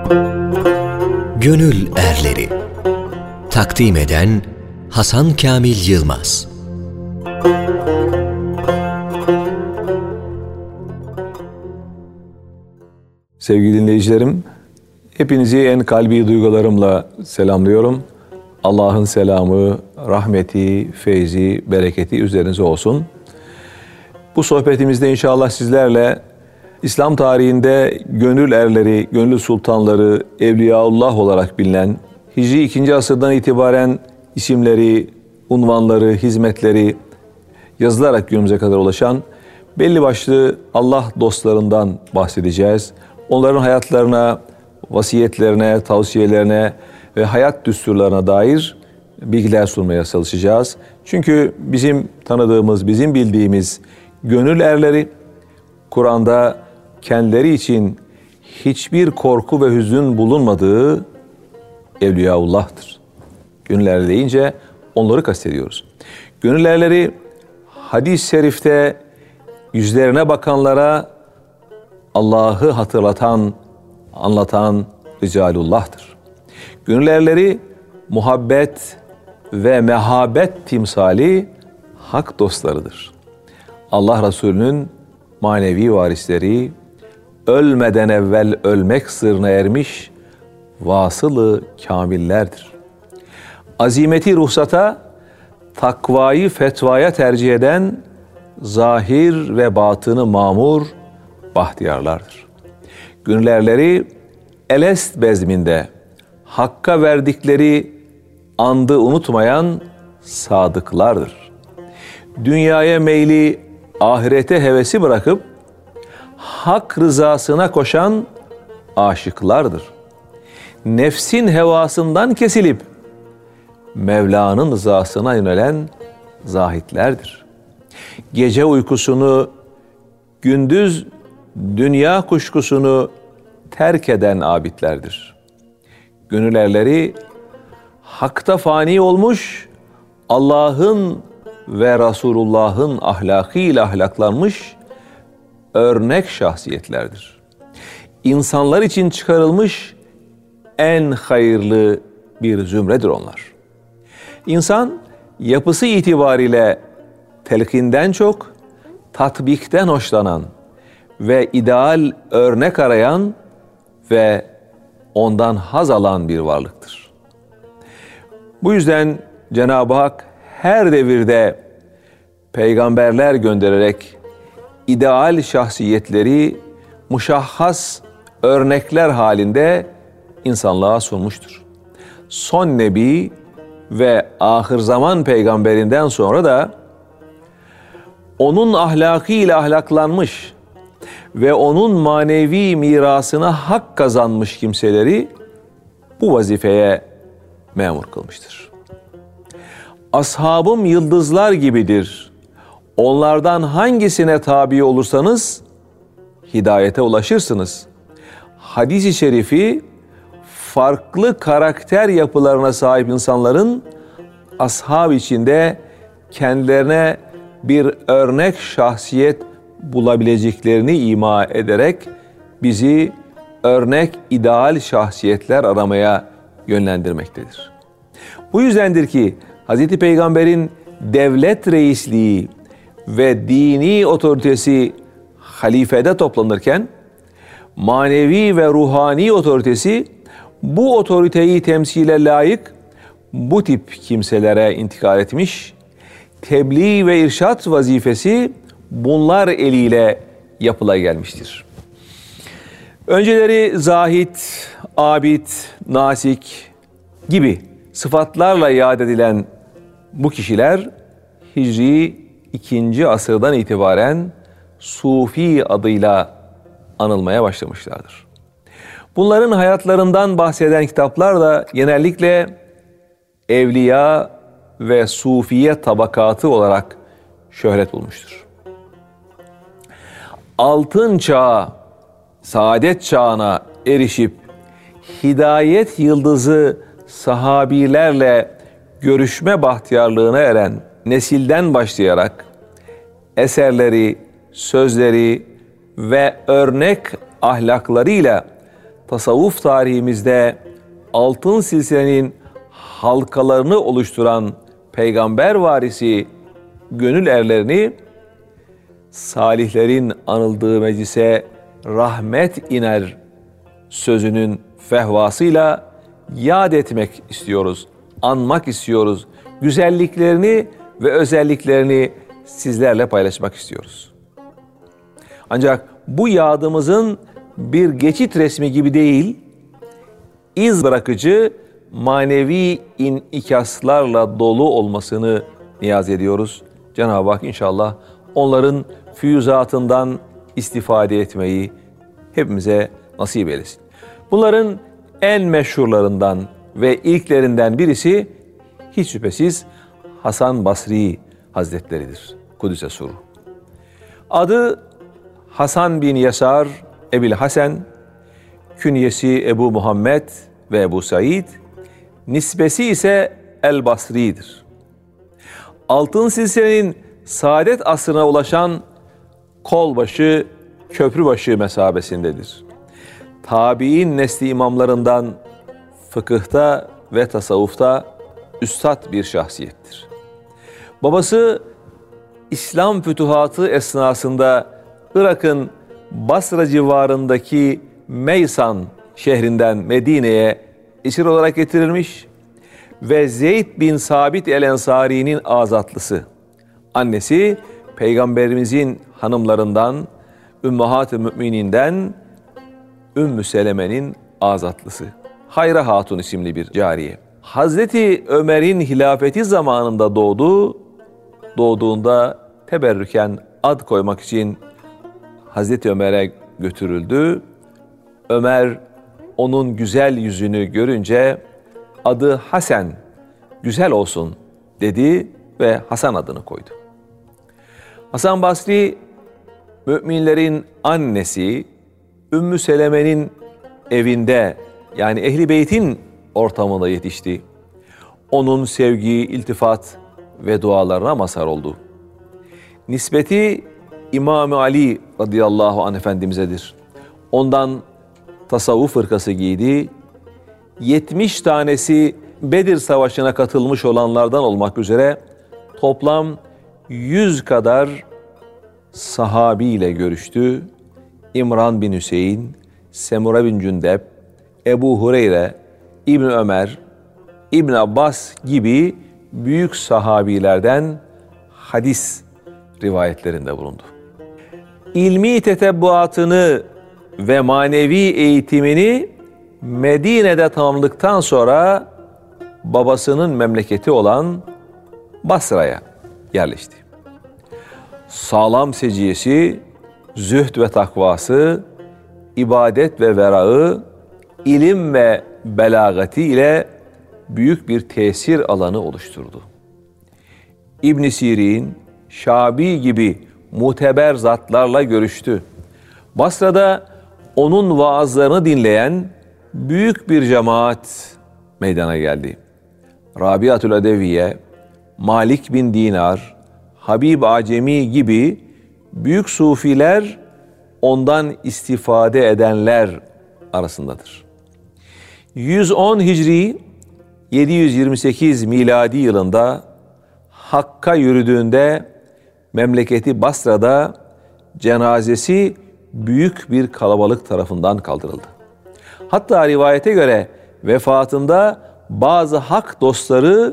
Gönül Erleri. Takdim eden Hasan Kamil Yılmaz. Sevgili dinleyicilerim, hepinizi en kalbi duygularımla selamlıyorum. Allah'ın selamı, rahmeti, feyzi, bereketi üzerinize olsun. Bu sohbetimizde inşallah sizlerle İslam tarihinde gönül erleri, gönül sultanları, Evliyaullah olarak bilinen, Hicri 2. asırdan itibaren isimleri, unvanları, hizmetleri yazılarak günümüze kadar ulaşan belli başlı Allah dostlarından bahsedeceğiz. Onların hayatlarına, vasiyetlerine, tavsiyelerine ve hayat düsturlarına dair bilgiler sunmaya çalışacağız. Çünkü bizim tanıdığımız, bizim bildiğimiz gönül erleri, Kur'an'da kendileri için hiçbir korku ve hüzün bulunmadığı Evliyaullah'tır. Gönül erleri deyince onları kastediyoruz. Gönül erleri hadis-i şerifte yüzlerine bakanlara Allah'ı hatırlatan, anlatan Ricalullah'tır. Gönül erleri muhabbet ve mehabet timsali hak dostlarıdır. Allah Resulü'nün manevi varisleri, ölmeden evvel ölmek sırrına ermiş vasılı kamillerdir. Azimeti ruhsata, takvayı fetvaya tercih eden zahir ve batını mamur bahtiyarlardır. Gönül erleri Elest bezminde Hakk'a verdikleri andı unutmayan sadıklardır. Dünyaya meyli, ahirete hevesi bırakıp hak rızasına koşan aşıklardır. Nefsin hevasından kesilip Mevla'nın rızasına yönelen zahitlerdir. Gece uykusunu, gündüz dünya kuşkusunu terk eden abidlerdir. Gönül erleri hakta fani olmuş, Allah'ın ve Resulullah'ın ahlakıyla ahlaklanmış örnek şahsiyetlerdir. İnsanlar için çıkarılmış en hayırlı bir zümredir onlar. İnsan yapısı itibariyle telkinden çok tatbikten hoşlanan ve ideal örnek arayan ve ondan haz alan bir varlıktır. Bu yüzden Cenab-ı Hak her devirde peygamberler göndererek ideal şahsiyetleri muşahhas örnekler halinde insanlığa sunmuştur. Son nebi ve ahir zaman peygamberinden sonra da onun ahlakıyla ahlaklanmış ve onun manevi mirasına hak kazanmış kimseleri bu vazifeye memur kılmıştır. Ashabım yıldızlar gibidir. Onlardan hangisine tabi olursanız hidayete ulaşırsınız. Hadis-i şerifi farklı karakter yapılarına sahip insanların ashab içinde kendilerine bir örnek şahsiyet bulabileceklerini ima ederek bizi örnek ideal şahsiyetler aramaya yönlendirmektedir. Bu yüzdendir ki Hz. Peygamber'in devlet reisliği ve dini otoritesi halifede toplanırken manevi ve ruhani otoritesi bu otoriteyi temsile layık bu tip kimselere intikal etmiş, tebliğ ve irşat vazifesi bunlar eliyle yapıla gelmiştir. Önceleri zahid, abid, nasik gibi sıfatlarla yad edilen bu kişiler Hicri 2. asırdan itibaren Sufi adıyla anılmaya başlamışlardır. Bunların hayatlarından bahseden kitaplar da genellikle evliya ve sufiye tabakatı olarak şöhret bulmuştur. Altın çağı, saadet çağına erişip hidayet yıldızı sahabilerle görüşme bahtiyarlığına eren nesilden başlayarak eserleri, sözleri ve örnek ahlaklarıyla tasavvuf tarihimizde altın silsilenin halkalarını oluşturan peygamber varisi gönül erlerini salihlerin anıldığı meclise rahmet iner sözünün fehvasıyla yad etmek istiyoruz, anmak istiyoruz. Güzelliklerini ve özelliklerini sizlerle paylaşmak istiyoruz. Ancak bu yadımızın bir geçit resmi gibi değil, iz bırakıcı manevi inikaslarla dolu olmasını niyaz ediyoruz. Cenab-ı Hak inşallah onların füyüzatından istifade etmeyi hepimize nasip eylesin. Bunların en meşhurlarından ve ilklerinden birisi hiç şüphesiz Hasan Basri Hazretleri'dir. Kudüs'e suru. Adı Hasan bin Yasar Ebil Hasan, künyesi Ebu Muhammed ve Ebu Said, nisbesi ise El Basri'dir. Altın silsilenin saadet asrına ulaşan kolbaşı, köprübaşı mesabesindedir. Tabi'in nesli imamlarından fıkıhta ve tasavvufta üstad bir şahsiyettir. Babası İslam fütuhatı esnasında Irak'ın Basra civarındaki Meysan şehrinden Medine'ye esir olarak getirilmiş ve Zeyd bin Sabit el-Ensari'nin azatlısı. Annesi Peygamberimizin hanımlarından Ümmahat-ı Mümininden Ümmü Seleme'nin azatlısı. Hayra Hatun isimli bir cariye. Hazreti Ömer'in hilafeti zamanında doğdu. Doğduğunda teberrüken ad koymak için Hazreti Ömer'e götürüldü. Ömer onun güzel yüzünü görünce adı Hasan, güzel olsun dedi ve Hasan adını koydu. Hasan Basri, müminlerin annesi Ümmü Seleme'nin evinde, yani Ehl-i Beyt'in ortamında yetişti. Onun sevgi, iltifat ve dualarına mazhar oldu. Nispeti İmam-ı Ali radıyallahu anh Efendimiz'edir. Ondan tasavvuf fırkası giydi. 70 tanesi Bedir Savaşı'na katılmış olanlardan olmak üzere toplam 100 kadar sahabiyle görüştü. İmran bin Hüseyin, Semura bin Cündep, Ebu Hureyre, İbn Ömer, İbn Abbas gibi büyük sahabilerden hadis rivayetlerinde bulundu. İlmi tetebbuatını ve manevi eğitimini Medine'de tamamladıktan sonra babasının memleketi olan Basra'ya yerleşti. Sağlam seciyesi, zühd ve takvası, ibadet ve verağı, ilim ve belagati ile büyük bir tesir alanı oluşturdu. İbn Sirin, Şabi gibi muteber zatlarla görüştü. Basra'da onun vaazlarını dinleyen büyük bir cemaat meydana geldi. Rabiatül Adeviye, Malik bin Dinar, Habib Acemi gibi büyük sufiler ondan istifade edenler arasındadır. 110 Hicri 728 miladi yılında Hakk'a yürüdüğünde memleketi Basra'da cenazesi büyük bir kalabalık tarafından kaldırıldı. Hatta rivayete göre vefatında bazı hak dostları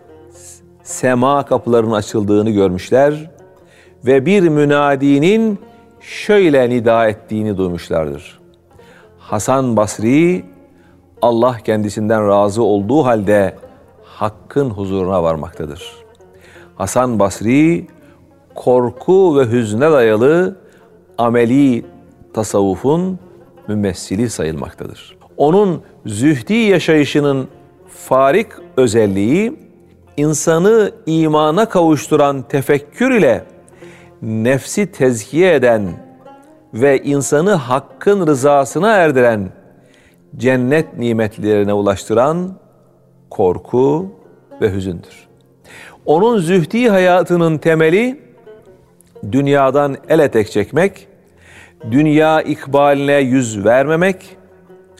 sema kapılarının açıldığını görmüşler ve bir münadinin şöyle nida ettiğini duymuşlardır. Hasan Basri, Allah kendisinden razı olduğu halde Hakk'ın huzuruna varmaktadır. Hasan Basri, korku ve hüzne dayalı ameli tasavvufun mümessili sayılmaktadır. Onun zühdi yaşayışının farik özelliği, insanı imana kavuşturan tefekkür ile nefsi tezkiye eden ve insanı Hakk'ın rızasına erdiren, cennet nimetlerine ulaştıran korku ve hüzündür. Onun zühdi hayatının temeli, dünyadan el etek çekmek, dünya ikbaline yüz vermemek,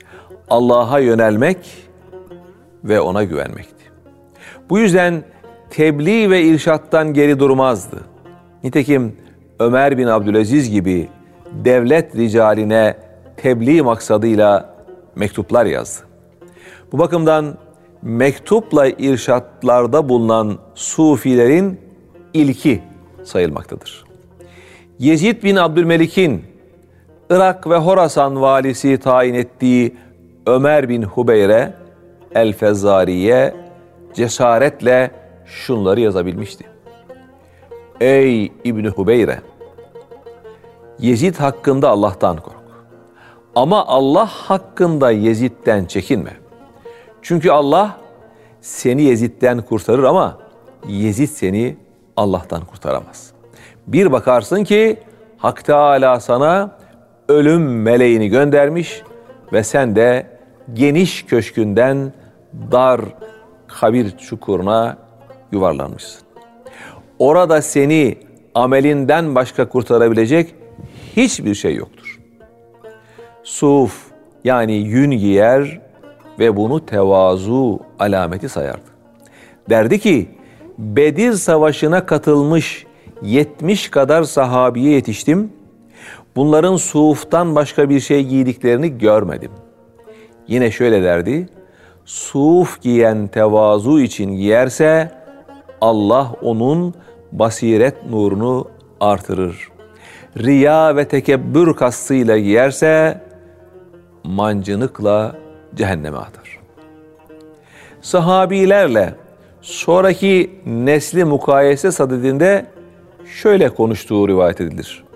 Allah'a yönelmek ve ona güvenmekti. Bu yüzden tebliğ ve irşattan geri durmazdı. Nitekim Ömer bin Abdülaziz gibi devlet ricaline tebliğ maksadıyla mektuplar yazdı. Bu bakımdan mektupla irşatlarda bulunan sufilerin ilki sayılmaktadır. Yezid bin Abdülmelik'in Irak ve Horasan valisi tayin ettiği Ömer bin Hubeyre el-Fezzari'ye cesaretle şunları yazabilmişti. Ey İbni Hubeyre! Yezid hakkında Allah'tan kork. Ama Allah hakkında Yezid'den çekinme. Çünkü Allah seni Yezid'den kurtarır ama Yezid seni Allah'tan kurtaramaz. Bir bakarsın ki Hak Teâlâ sana ölüm meleğini göndermiş ve sen de geniş köşkünden dar kabir çukuruna yuvarlanmışsın. Orada seni amelinden başka kurtarabilecek hiçbir şey yoktur. Suf yani yün giyer ve bunu tevazu alameti sayardı. Derdi ki Bedir Savaşı'na katılmış 70 kadar sahabiye yetiştim. Bunların suftan başka bir şey giydiklerini görmedim. Yine şöyle derdi. Suf giyen tevazu için giyerse Allah onun basiret nurunu artırır. Riya ve tekebbür kastıyla giyerse mancınıkla cehenneme atar. Sahabilerle sonraki nesli mukayese sadedinde şöyle konuştuğu rivayet edilir.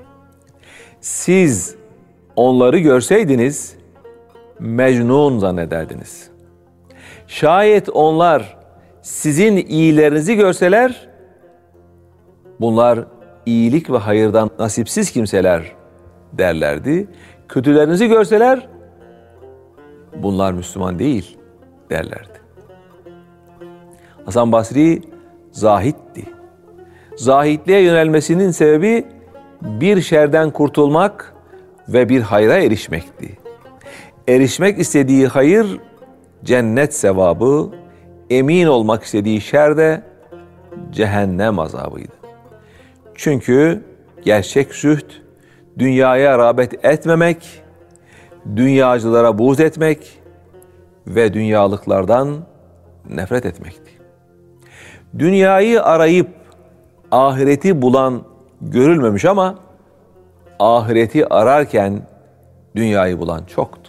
Siz onları görseydiniz mecnun zannederdiniz. Şayet onlar sizin iyilerinizi görseler, bunlar iyilik ve hayırdan nasipsiz kimseler derlerdi. Kötülerinizi görseler, bunlar Müslüman değil derlerdi. Hasan Basri zahitti. Zahitliğe yönelmesinin sebebi bir şerden kurtulmak ve bir hayra erişmekti. Erişmek istediği hayır cennet sevabı, emin olmak istediği şer de cehennem azabıydı. Çünkü gerçek zühd dünyaya rağbet etmemek, dünyacılara buğz etmek ve dünyalıklardan nefret etmekti. Dünyayı arayıp ahireti bulan görülmemiş ama ahireti ararken dünyayı bulan çoktu.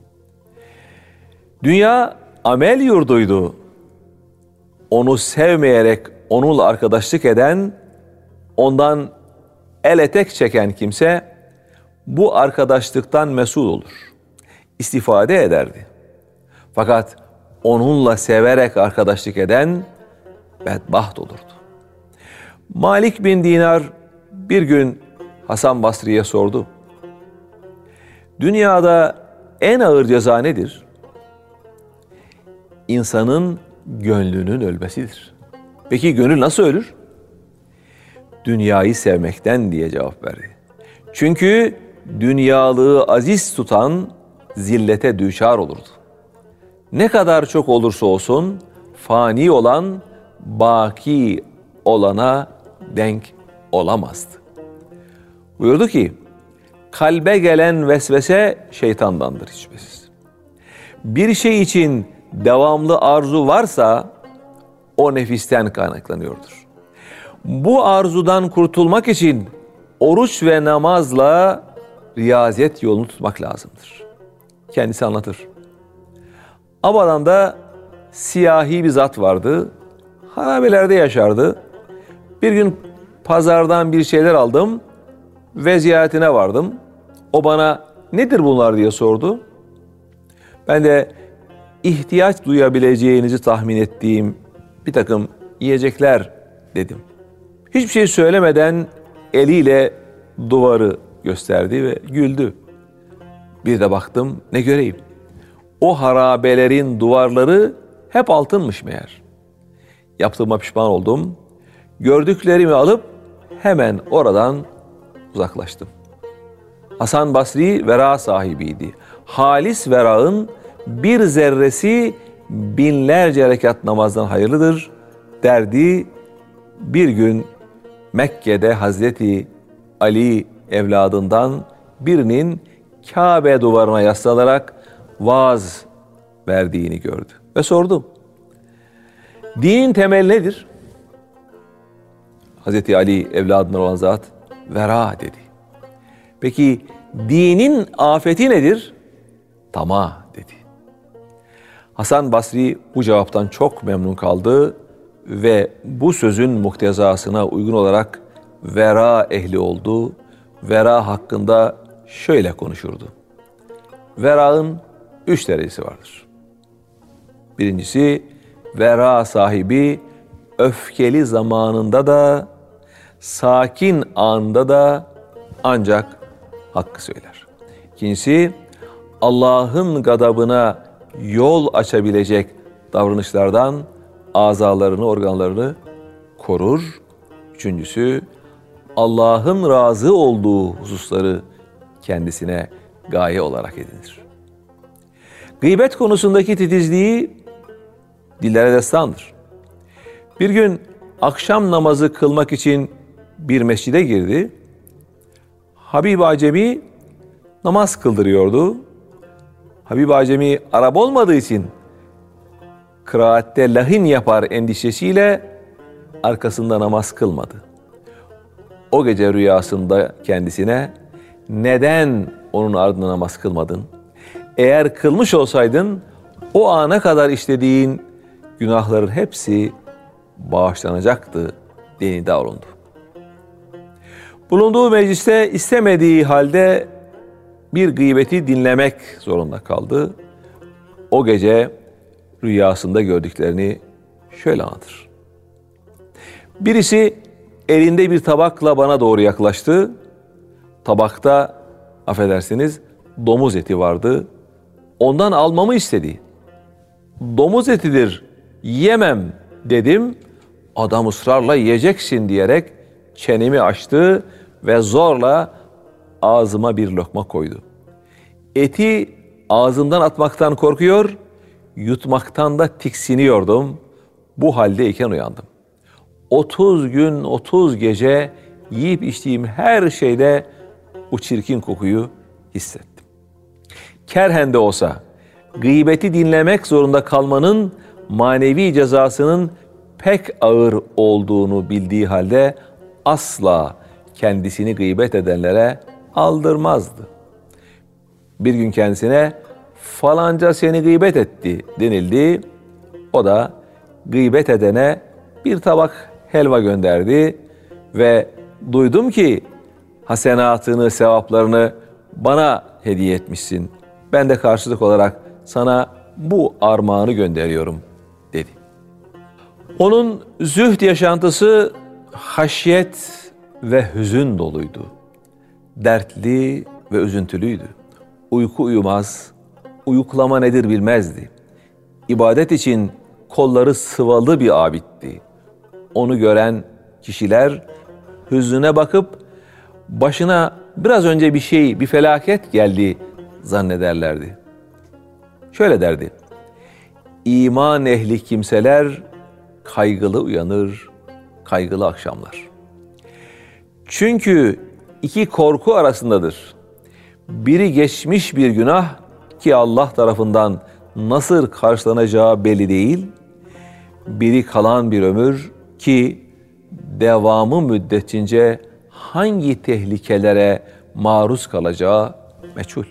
Dünya amel yurduydu. Onu sevmeyerek onunla arkadaşlık eden, ondan el etek çeken kimse bu arkadaşlıktan mesul olur. İstifade ederdi. Fakat onunla severek arkadaşlık eden bedbaht olurdu. Malik bin Dinar bir gün Hasan Basri'ye sordu. Dünyada en ağır ceza nedir? İnsanın gönlünün ölmesidir. Peki gönül nasıl ölür? Dünyayı sevmekten diye cevap verdi. Çünkü dünyalığı aziz tutan zillete düşar olurdu. Ne kadar çok olursa olsun fani olan baki olana denk olamazdı. Buyurdu ki, kalbe gelen vesvese şeytandandır hiç şüphesiz. Bir şey için devamlı arzu varsa o nefisten kaynaklanıyordur. Bu arzudan kurtulmak için oruç ve namazla riyazet yolunu tutmak lazımdır. Kendisi anlatır. Abadan'da siyahi bir zat vardı. Harabelerde yaşardı. Bir gün pazardan bir şeyler aldım ve ziyaretine vardım. O bana nedir bunlar diye sordu. Ben de ihtiyaç duyabileceğinizi tahmin ettiğim bir takım yiyecekler dedim. Hiçbir şey söylemeden eliyle duvarı gösterdi ve güldü. Bir de baktım ne göreyim. O harabelerin duvarları hep altınmış meğer. Yaptığıma pişman oldum. Gördüklerimi alıp hemen oradan uzaklaştım. Hasan Basri vera sahibiydi. halis verağın bir zerresi binlerce rekat namazdan hayırlıdır derdi. Bir gün Mekke'de Hazreti Ali evladından birinin Kabe duvarına yaslanarak vaaz verdiğini gördü. Ve sordu. Dinin temeli nedir? Hazreti Ali evladından olan zat vera dedi. Peki dinin afeti nedir? Tamah dedi. Hasan Basri bu cevaptan çok memnun kaldı ve bu sözün muktezasına uygun olarak vera ehli oldu. Vera hakkında şöyle konuşurdu. Verağın 3 derecesi vardır. Birincisi, vera sahibi öfkeli zamanında da, sakin anında da ancak hakkı söyler. İkincisi, Allah'ın gadabına yol açabilecek davranışlardan azalarını, organlarını korur. Üçüncüsü, Allah'ın razı olduğu hususları kendisine gaye olarak edinir. Gıybet konusundaki titizliği dillere destandır. Bir gün akşam namazı kılmak için bir mescide girdi. Habib-i Acemi namaz kıldırıyordu. Habib-i Acemi Arap olmadığı için kıraatte lahin yapar endişesiyle arkasında namaz kılmadı. O gece rüyasında kendisine neden onun ardına namaz kılmadın? Eğer kılmış olsaydın o ana kadar işlediğin günahların hepsi bağışlanacaktı diye davrandı. Bulunduğu mecliste istemediği halde bir gıybeti dinlemek zorunda kaldı. O gece rüyasında gördüklerini şöyle anlatır. Birisi elinde bir tabakla bana doğru yaklaştı. Tabakta, affedersiniz, domuz eti vardı. Ondan almamı istedi. Domuz etidir, yemem dedim. Adam ısrarla yiyeceksin diyerek çenemi açtı ve zorla ağzıma bir lokma koydu. Eti ağzımdan atmaktan korkuyor, yutmaktan da tiksiniyordum. Bu haldeyken uyandım. 30 gün, 30 gece yiyip içtiğim her şeyde bu çirkin kokuyu hissettim. Kerhen de olsa gıybeti dinlemek zorunda kalmanın manevi cezasının pek ağır olduğunu bildiği halde asla kendisini gıybet edenlere aldırmazdı. Bir gün kendisine falanca seni gıybet etti denildi. O da gıybet edene bir tabak helva gönderdi ve duydum ki hasenatını, sevaplarını bana hediye etmişsin. Ben de karşılık olarak sana bu armağanı gönderiyorum dedi. Onun zühd yaşantısı haşyet ve hüzün doluydu. Dertli ve üzüntülüydü. Uyku uyumaz, uyuklama nedir bilmezdi. İbadet için kolları sıvalı bir abiddi. Onu gören kişiler hüznüne bakıp başına biraz önce bir felaket geldi zannederlerdi. Şöyle derdi. İman ehli kimseler kaygılı uyanır, kaygılı akşamlar. Çünkü iki korku arasındadır. Biri geçmiş bir günah ki Allah tarafından nasıl karşılanacağı belli değil. Biri kalan bir ömür ki devamı müddetçince hangi tehlikelere maruz kalacağı meçhul.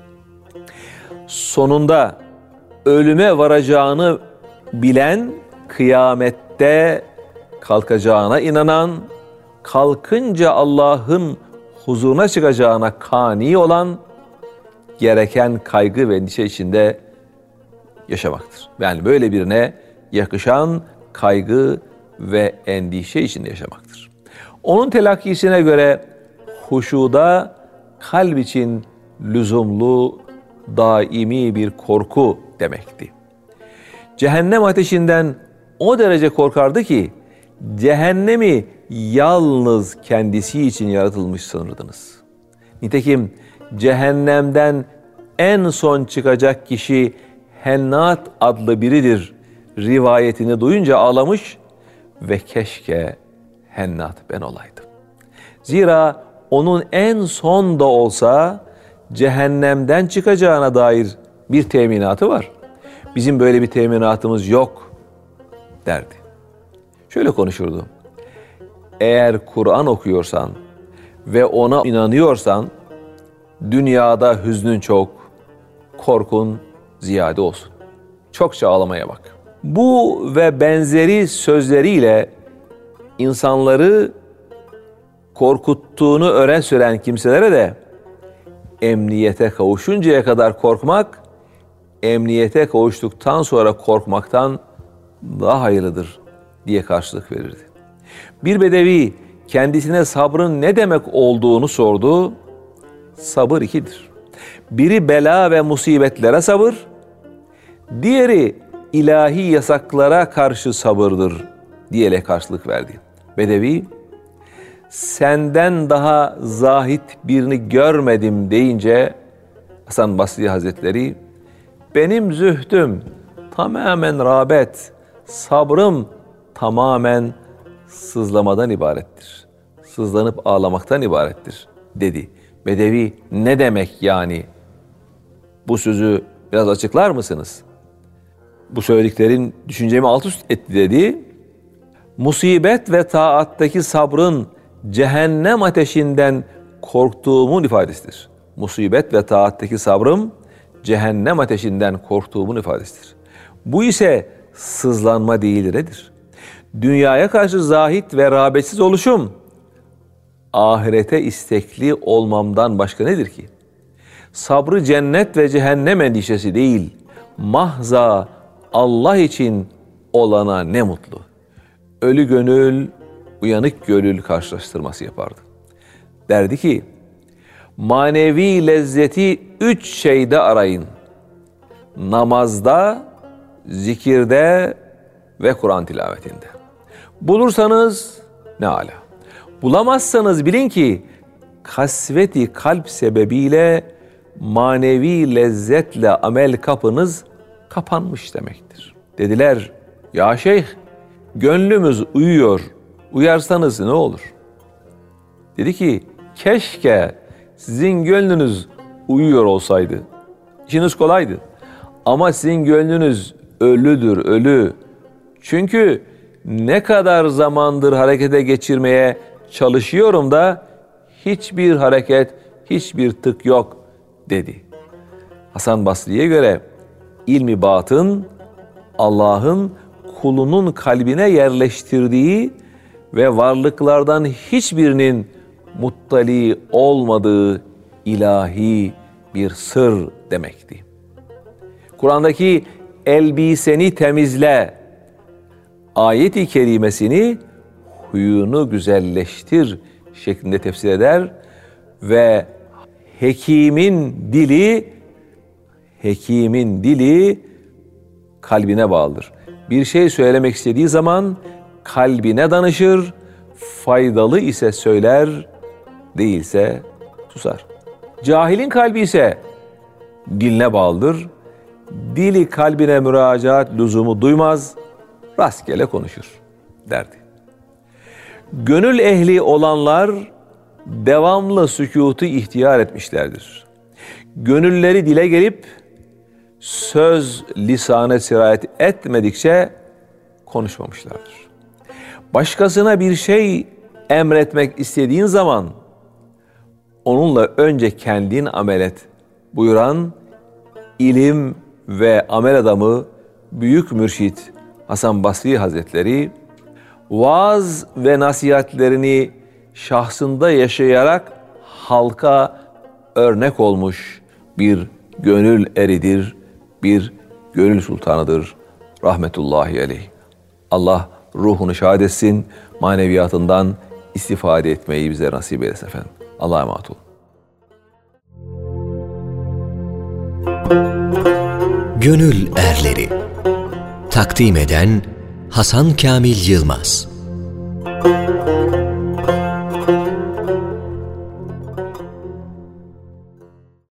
Sonunda ölüme varacağını bilen, kıyamette kalkacağına inanan, kalkınca Allah'ın huzuruna çıkacağına kani olan, gereken kaygı ve endişe içinde yaşamaktır. Yani böyle birine yakışan kaygı ve endişe içinde yaşamaktır. Onun telakkisine göre huşuda kalp için lüzumlu, daimi bir korku demekti. Cehennem ateşinden o derece korkardı ki cehennemi yalnız kendisi için yaratılmış sanırdınız. Nitekim cehennemden en son çıkacak kişi Hennat adlı biridir rivayetini duyunca ağlamış ve keşke Hennat ben olaydım. Zira onun en son da olsa cehennemden çıkacağına dair bir teminatı var. Bizim böyle bir teminatımız yok derdi. Şöyle konuşurdu. Eğer Kur'an okuyorsan ve ona inanıyorsan dünyada hüznün çok, korkun ziyade olsun. Çokça ağlamaya bak. Bu ve benzeri sözleriyle insanları korkuttuğunu öne süren kimselere de emniyete kavuşuncaya kadar korkmak, emniyete kavuştuktan sonra korkmaktan daha hayırlıdır diye karşılık verirdi. Bir bedevi kendisine sabrın ne demek olduğunu sordu. Sabır ikidir. Biri bela ve musibetlere sabır, diğeri ilahi yasaklara karşı sabırdır diyerek karşılık verdi. Bedevi, senden daha zahit birini görmedim deyince Hasan Basri Hazretleri, benim zühdüm tamamen rağbet, sabrım tamamen sızlamadan ibarettir. Sızlanıp ağlamaktan ibarettir dedi. Bedevi ne demek yani? Bu sözü biraz açıklar mısınız? Bu söylediklerin düşüncemi alt üst etti dedi. Musibet ve taattaki sabrın cehennem ateşinden korktuğumun ifadesidir. Musibet ve taattaki sabrım cehennem ateşinden korktuğumun ifadesidir. Bu ise sızlanma değildir nedir? Dünyaya karşı zahit ve rağbetsiz oluşum, ahirete istekli olmamdan başka nedir ki? Sabrı cennet ve cehennem endişesi değil, mahza Allah için olana ne mutlu. Ölü gönül, uyanık gönül karşılaştırması yapardı. Derdi ki, manevi lezzeti 3 şeyde arayın. Namazda, zikirde ve Kur'an tilavetinde. Bulursanız ne âlâ. Bulamazsanız bilin ki kasveti kalp sebebiyle manevi lezzetle amel kapınız kapanmış demektir. Dediler, ya şeyh, gönlümüz uyuyor, uyarsanız ne olur? Dedi ki, keşke sizin gönlünüz uyuyor olsaydı. İşiniz kolaydı. Ama sizin gönlünüz ölüdür, ölü. Çünkü ne kadar zamandır harekete geçirmeye çalışıyorum da hiçbir hareket, hiçbir tık yok dedi. Hasan Basri'ye göre ilmi batın Allah'ın kulunun kalbine yerleştirdiği ve varlıklardan hiçbirinin muttali olmadığı ilahi bir sır demekti. Kur'an'daki elbiseni temizle ayet-i kerimesini huyunu güzelleştir şeklinde tefsir eder ve hekimin dili kalbine bağlıdır. Bir şey söylemek istediği zaman kalbine danışır, faydalı ise söyler, değilse susar. Cahilin kalbi ise diline bağlıdır. Dili kalbine müracaat lüzumu duymaz, rastgele konuşur derdi. Gönül ehli olanlar devamlı sükutu ihtiyar etmişlerdir. Gönülleri dile gelip söz lisana sirayet etmedikçe konuşmamışlardır. Başkasına bir şey emretmek istediğin zaman onunla önce kendin amel et buyuran ilim ve amel adamı büyük mürşit Hasan Basri Hazretleri vaaz ve nasihatlerini şahsında yaşayarak halka örnek olmuş bir gönül eridir, bir gönül sultanıdır rahmetullahi aleyh. Allah ruhunu şad etsin, maneviyatından istifade etmeyi bize nasip eylesin efendim. Allah'a emanet olun. Gönül Erleri takdim eden Hasan Kamil Yılmaz.